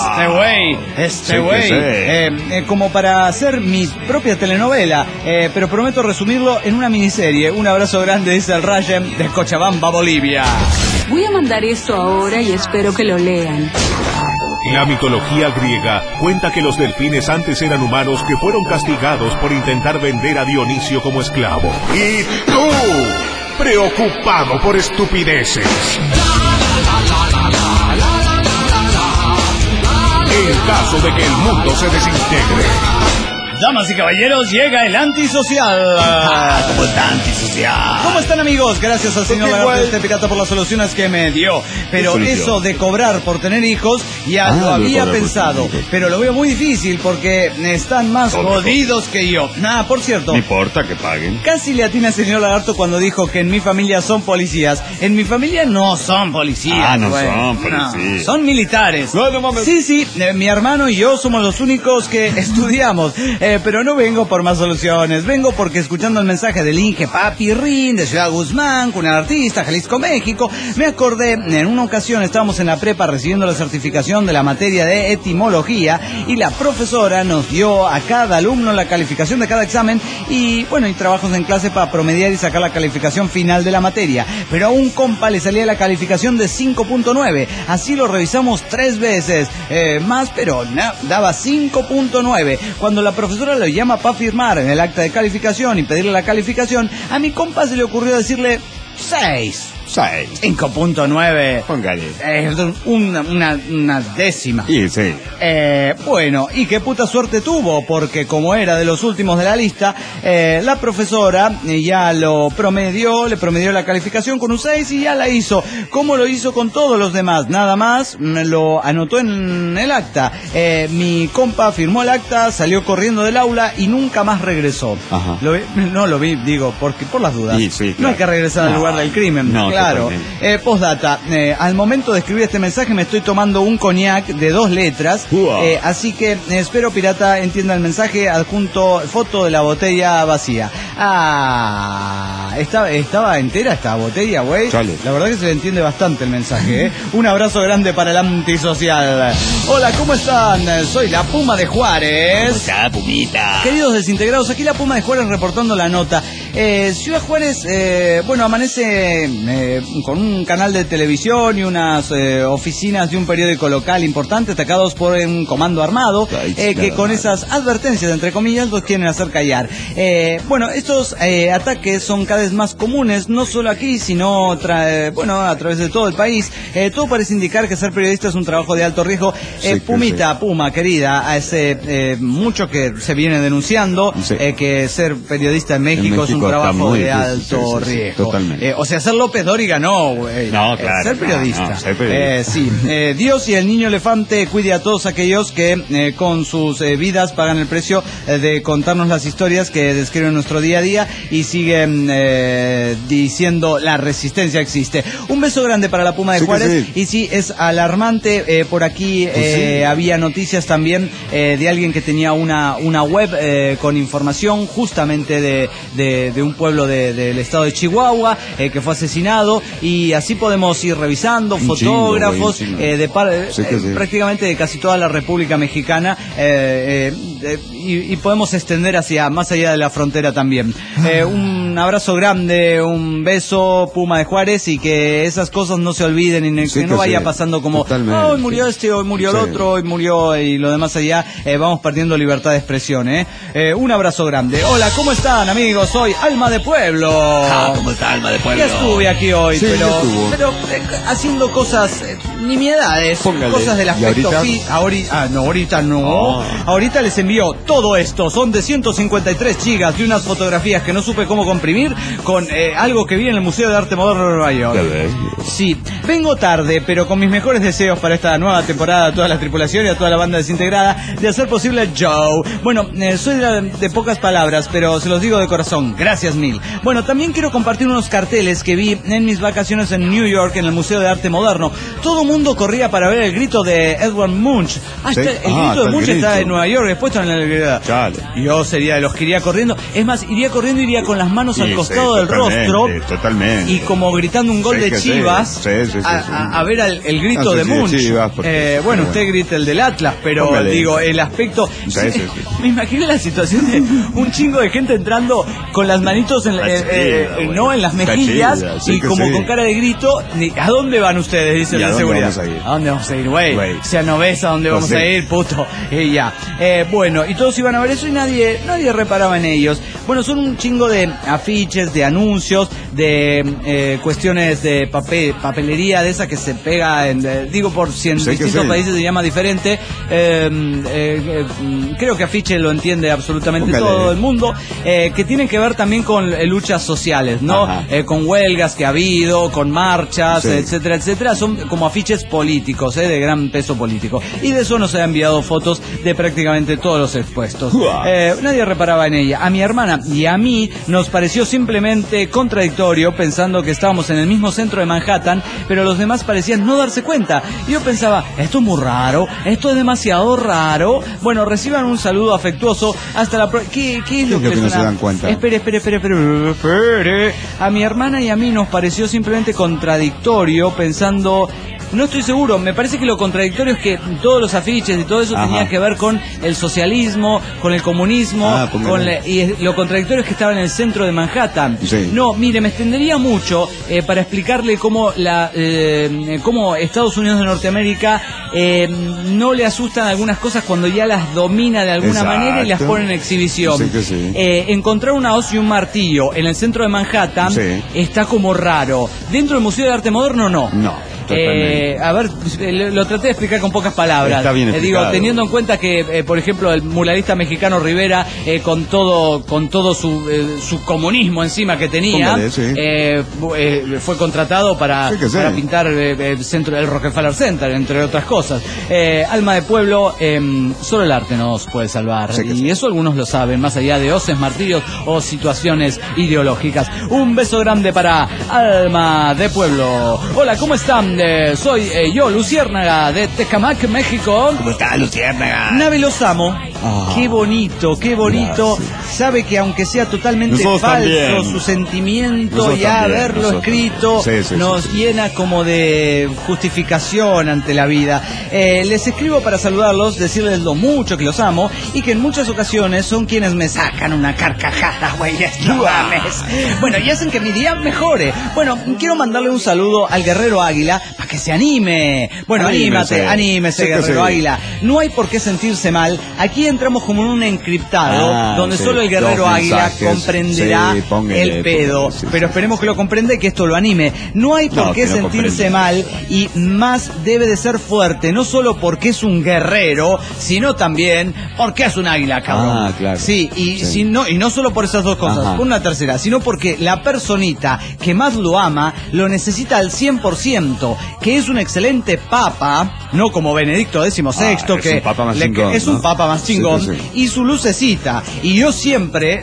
Como para hacer mi propia telenovela, pero prometo resumirlo en una miniserie. Un abrazo grande, dice el Rayen de Cochabamba, Bolivia. Voy a mandar esto ahora y espero que lo lean. La mitología griega cuenta que los delfines antes eran humanos que fueron castigados por intentar vender a Dionisio como esclavo. Y tú, preocupado por estupideces. En caso de que el mundo se desintegre. Damas y caballeros, llega el antisocial. ¿Cómo está antisocial? ¿Cómo están, amigos? Gracias al señor Lagarto Pirata por las soluciones que me dio. Pero eso de cobrar por tener hijos ya lo había pensado. Pero lo veo muy difícil porque están más jodidos que yo. Por cierto. No importa que paguen. Casi le atina al señor Lagarto cuando dijo que en mi familia son policías. En mi familia no son policías. No son policías. No, son militares. No mames. Sí, mi hermano y yo somos los únicos que estudiamos. Pero no vengo por más soluciones, vengo porque escuchando el mensaje del Inge Papi Rin de Ciudad Guzmán, con el artista, Jalisco, México, me acordé, en una ocasión estábamos en la prepa recibiendo la certificación de la materia de etimología y la profesora nos dio a cada alumno la calificación de cada examen y bueno, y trabajos en clase para promediar y sacar la calificación final de la materia. Pero a un compa le salía la calificación de 5.9, así lo revisamos 3 veces, más, pero no, daba 5.9. Cuando la profesora lo llama para firmar en el acta de calificación y pedirle la calificación, a mi compa se le ocurrió decirle 6. 5.9. Póngale. Una décima. Sí. Bueno, y qué puta suerte tuvo, porque como era de los últimos de la lista, la profesora ya le promedió la calificación con un 6 y ya la hizo. ¿Cómo lo hizo con todos los demás? Nada más, lo anotó en el acta. Mi compa firmó el acta, salió corriendo del aula y nunca más regresó. Ajá. Lo vi, digo, porque por las dudas. Sí, claro. No hay que regresar al lugar del crimen. Claro. Postdata, al momento de escribir este mensaje me estoy tomando un coñac de 2 letras, así que espero Pirata entienda el mensaje, adjunto foto de la botella vacía. Estaba entera esta botella, güey. La verdad que se le entiende bastante el mensaje, Un abrazo grande para el antisocial. Hola, ¿cómo están? Soy la Puma de Juárez. ¿Cómo está, Pumita? Queridos desintegrados, aquí la Puma de Juárez reportando la nota. Ciudad Juárez, amanece con un canal de televisión y unas oficinas de un periódico local importante atacados por un comando armado que con esas advertencias, entre comillas, los quieren hacer callar. Estos ataques son cada vez más comunes, no solo aquí, sino a través de todo el país. Todo parece indicar que ser periodista es un trabajo de alto riesgo. Puma, querida, hace mucho que se viene denunciando que ser periodista en México es un periodístico está muy de difícil, alto riesgo. Totalmente. O sea, ser López Dóriga no, güey. No, claro. Ser periodista. No, ser periodista. Sí. Dios y el niño elefante cuide a todos aquellos que con sus vidas pagan el precio de contarnos las historias que describen nuestro día a día y siguen diciendo la resistencia existe. Un beso grande para la Puma de Juárez. Y sí, es alarmante. Por aquí había noticias también de alguien que tenía una web con información justamente de un pueblo del estado de Chihuahua que fue asesinado, y así podemos ir revisando fotógrafos prácticamente de casi toda la República Mexicana, y podemos extender hacia más allá de la frontera también. Un abrazo grande, un beso, Puma de Juárez, y que esas cosas no se olviden y que no vaya pasando como hoy murió este, hoy murió el otro, hoy murió y lo demás allá. Vamos perdiendo libertad de expresión. Un abrazo grande. Hola, ¿cómo están, amigos? Soy Alma de Pueblo. ¿Cómo está, Alma de Pueblo? Ya estuve aquí hoy, pero haciendo cosas, nimiedades, cosas del aspecto ahorita no. Ahorita les envío todo esto. Son de 153 gigas de unas fotografías que no supe cómo comprimir con algo que vi en el Museo de Arte Moderno de Nueva York. Sí, vengo tarde, pero con mis mejores deseos para esta nueva temporada a toda la tripulación y a toda la banda desintegrada de hacer posible el show. Bueno, soy de pocas palabras, pero se los digo de corazón. Gracias mil. Bueno, también quiero compartir unos carteles que vi en mis vacaciones en New York, en el Museo de Arte Moderno. Todo el mundo corría para ver el grito de Edward Munch. El grito de Munch está en Nueva York, expuesto en la... Yo sería de los que iría corriendo. Es más, iría corriendo, iría con las manos al costado del rostro. Totalmente. Y como gritando un gol de Chivas a ver el grito de Munch. Bueno, usted grita el del Atlas, pero digo, el aspecto... Me imagino la situación de un chingo de gente entrando con las manitos en las mejillas y como con cara de grito. ¿A dónde van ustedes? Dice la seguridad. ¿A dónde vamos a ir, güey? Si no ves a dónde vamos a ir, puto. Y ya. Bueno, y todos iban a ver eso y nadie reparaba en ellos. Bueno, son un chingo de afiches, de anuncios, de cuestiones de papelería de esa que se pega por si en distintos países se llama diferente. Creo que afiche lo entiende absolutamente todo el mundo, que tienen que ver también con luchas sociales, ¿no? Con huelgas que ha habido, con marchas, etcétera, etcétera. Son como afiches políticos, de gran peso político. Y de eso nos han enviado fotos de prácticamente todos los expuestos. Nadie reparaba en ella. A mi hermana y a mí nos pareció simplemente contradictorio, pensando que estábamos en el mismo centro de Manhattan, pero los demás parecían no darse cuenta. Y yo pensaba, esto es muy raro, esto es demasiado raro. Bueno, reciban un saludo afectuoso. Hasta la próxima. ¿Qué es lo que no se dan cuenta? Espere. A mi hermana y a mí nos pareció simplemente contradictorio, pensando... No estoy seguro, me parece que lo contradictorio es que todos los afiches y todo eso tenía que ver con el socialismo, con el comunismo, y lo contradictorio es que estaba en el centro de Manhattan. No, mire, me extendería mucho para explicarle cómo Estados Unidos de Norteamérica no le asustan algunas cosas cuando ya las domina de alguna manera y las pone en exhibición. Encontrar una hoz y un martillo en el centro de Manhattan está como raro. Dentro del Museo de Arte Moderno, no. A ver, lo traté de explicar con pocas palabras. Está bien explicado. Teniendo en cuenta que, por ejemplo, el muralista mexicano Rivera, con todo su comunismo encima que tenía, fue contratado para pintar el centro del Rockefeller Center, entre otras cosas. Alma de Pueblo, solo el arte nos puede salvar. Y eso algunos lo saben, más allá de hoces, martillos o situaciones ideológicas. Un beso grande para Alma de Pueblo. Hola, ¿cómo están? Soy yo, Luciérnaga, de Tecamac, México. ¿Cómo está, Luciérnaga? Navi Lozamo. Qué bonito. Gracias. Sabe que aunque sea totalmente falso su sentimiento, ya haberlo escrito nos llena como de justificación ante la vida. Les escribo para saludarlos, decirles lo mucho que los amo y que en muchas ocasiones son quienes me sacan una carcajada, güeyes. Bueno, y hacen que mi día mejore. Bueno, quiero mandarle un saludo al Guerrero Águila, para que se anime. Bueno, anímese, Guerrero Águila. No hay por qué sentirse mal. Aquí entramos como en un encriptado, donde solo el Guerrero Águila comprenderá el pedo. Pero esperemos que lo comprenda y que esto lo anime. No hay por qué sentirse mal, y más debe de ser fuerte, no solo porque es un guerrero, sino también porque es un águila, cabrón. Claro. Sí, y no solo por esas dos cosas, por una tercera, sino porque la personita que más lo ama, lo necesita al 100%, que es un excelente papa, no como Benedicto XVI, que es un papa más chingón, sí. Y su lucecita, y yo siempre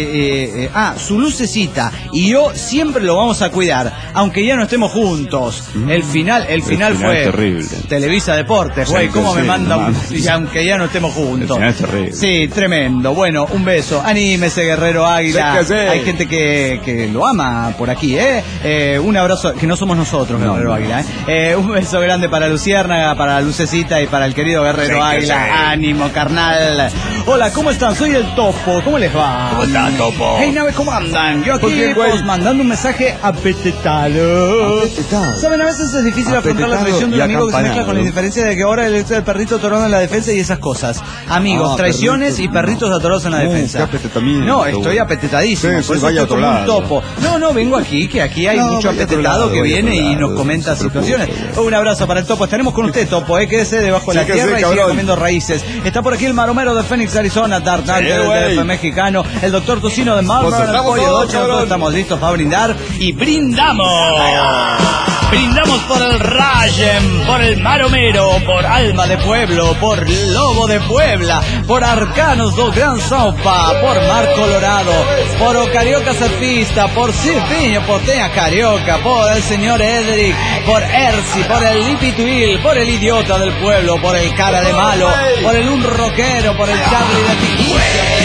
su lucecita, y yo siempre lo vamos a cuidar, aunque ya no estemos juntos. El final fue terrible. Televisa Deportes, güey, cómo me manda aunque ya no estemos juntos. El final es terrible. Sí, tremendo. Bueno, un beso. Anímese, Guerrero Águila. Hay gente que lo ama por aquí, un abrazo, que no somos nosotros, Guerrero Águila, un beso grande para Luciérnaga, para la lucecita y para el querido Guerrero Águila. Ánimo, carnal. Hola, ¿cómo están? Soy el Topo. ¿Cómo les va? ¿Cómo están, Topo? Hey, naves, ¿cómo andan? Yo aquí mandando un mensaje apetitado. Saben, a veces es difícil afrontar la traición de un amigo que se mezcla con la indiferencia de que ahora el perrito atorado en la defensa y esas cosas. Amigos, traiciones y perritos atorados en la defensa. No, estoy apetetadísimo. Por eso estoy como un topo. No, vengo aquí, que aquí hay mucho apetetado que viene y nos comenta situaciones. Un abrazo para el Topo. Estaremos con usted, Topo, quédese debajo de la tierra y siga comiendo raíces. Está por aquí el maromero de Phoenix, Arizona, Dark Knight del DF mexicano, el doctor Tocino de Marlboro, el pollo Doche. Nosotros estamos listos para brindar y brindamos. Brindamos por el Rayen, por el Maromero, por Alma de Pueblo, por Lobo de Puebla, por Arcanos do Gran Sopa, por Mar Colorado, por O Carioca Surfista, por Cipiño Porteña Carioca, por el señor Edric, por Ersi, por el Lipituil, por el Idiota del Pueblo, por el Cara de Malo, por el Un Rockero, por el Charlie de Tiquito.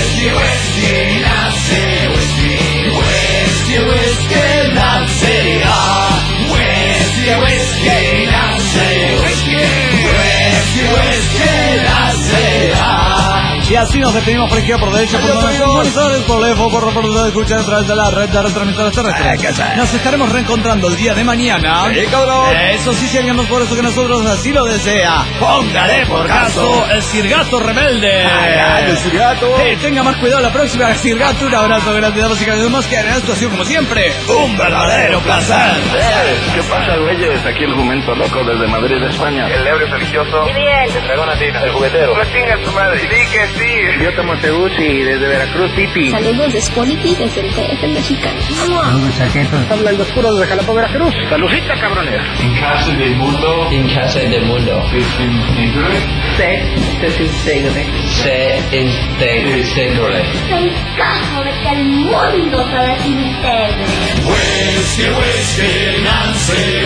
Y así nos despedimos por izquierda, por derecha, por donde por lejos, por reportar, escuchar a través de la red de retransmisores terrestres. Nos estaremos reencontrando el día de mañana. Eso sí, seríamos por eso que nosotros así lo desea. Póngale por caso el Sirgato rebelde. El Sirgato. Tenga más cuidado la próxima, Sirgato. Un abrazo grande, damas y caballeros. Que esto ha sido como siempre un verdadero placer. ¿Qué pasa, güeyes? Aquí el jumento loco desde Madrid, España. El ebrio religioso. Y bien. El dragón latino. El juguetero. No chingas tu madre. Sí que sí. Yo tomo Teguci desde Veracruz, Pipi. Saludos de Spoliti desde el DF mexicano. Saludos, chaquetos. Habla el oscuro desde Jalapa, Veracruz. Saludita, cabrones. En casa del mundo. En casa del mundo. Se desintegre. Se integre. En caso de que el mundo se desintegre. Whiskey, Nancy,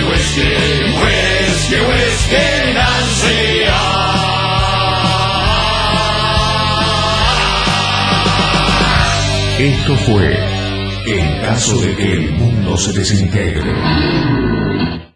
whiskey, Nancy. Esto fue En caso de que el mundo se desintegre.